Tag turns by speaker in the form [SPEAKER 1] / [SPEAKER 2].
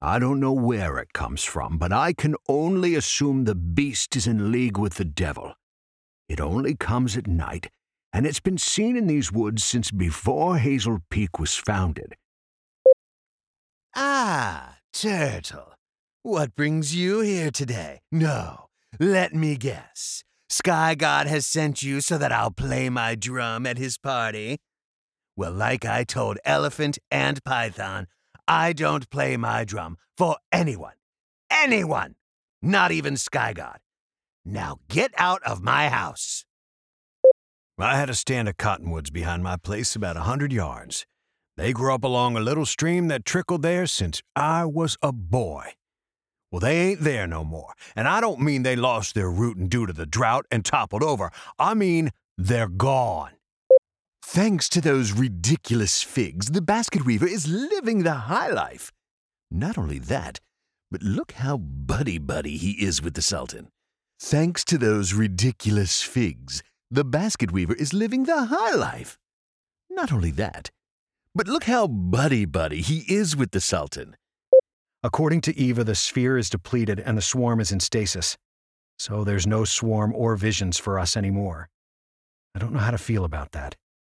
[SPEAKER 1] I don't know where it comes from, but I can only assume the beast is in league with the devil. It only comes at night, and it's been seen in these woods since before Hazel Peak was founded.
[SPEAKER 2] Ah, Turtle. What brings you here today? No, let me guess. Sky God has sent you so that I'll play my drum at his party? Well, like I told Elephant and Python, I don't play my drum for anyone. Anyone! Not even Sky God. Now get out of my house.
[SPEAKER 1] I had a stand of cottonwoods behind my place about 100 yards. They grew up along a little stream that trickled there since I was a boy. Well, they ain't there no more, and I don't mean they lost their rootin' due to the drought and toppled over. I mean they're gone. Thanks to those ridiculous figs, the basket weaver is living the high life. Not only that, but look how buddy-buddy he is with the Sultan. Thanks to those ridiculous figs, the basket weaver is living the high life. Not only that, but look how buddy-buddy he is with the Sultan. According to Eva, the sphere is depleted and the swarm is in stasis. So there's no swarm or visions for us anymore. I don't know how to feel about that.